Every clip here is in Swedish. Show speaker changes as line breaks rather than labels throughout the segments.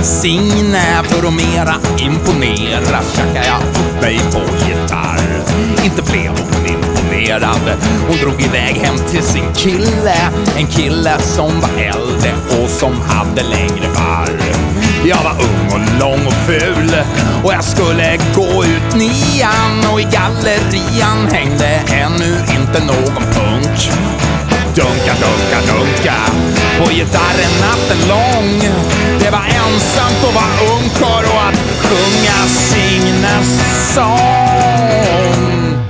Signe. För att mera imponera tjackade jag upp mig på gitarr. Inte blev hon imponerad. Hon drog iväg hem till sin kille. En kille som var äldre och som hade längre varv. Jag var ung och lång och ful och jag skulle gå ut nian. Och i gallerian hängde ännu inte någon punk. Dunka, dunka, dunka på gitarren natten lång. Det var ensamt att vara ungkarl och att sjunga Signes sång.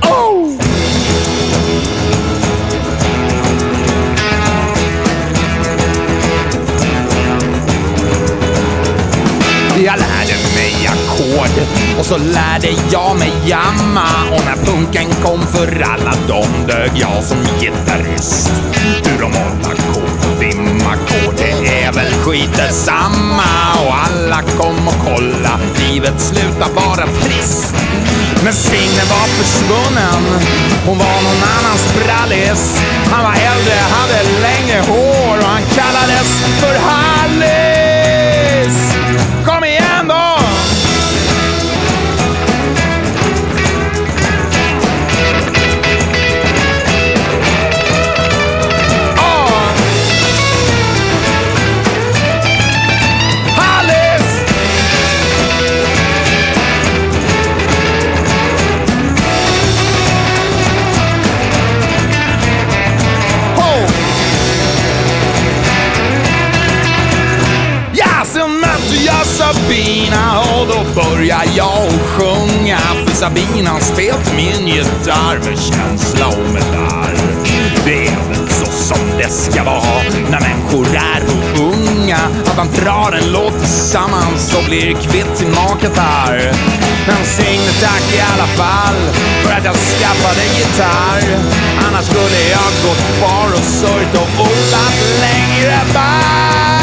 Jag lärde mig ackord och så lärde jag mig jamma. Och när punken kom för alla de dög jag som gitarrist. Ur de 8 ackord och dimackord, det är väl skitsamma. Och alla kom och kolla, livet slutar vara trist. Men Signe var försvunnen, hon var någon annans brallis. Han var äldre, hade längre hår och han kallades för Hallis. Kom igen då! Hallis! Sen mötte jag Sabina och då började jag sjunga. För Sabina spelat min gitarr med känsla och med darr. Det är väl så som det ska vara när människor är unga. Att man drar en låt tillsammans och blir kvitt sin magkatarr. Men Signe tack i alla fall för att jag skaffade gitarr. Annars skulle jag gått kvar och sörjt och odlat längre bär.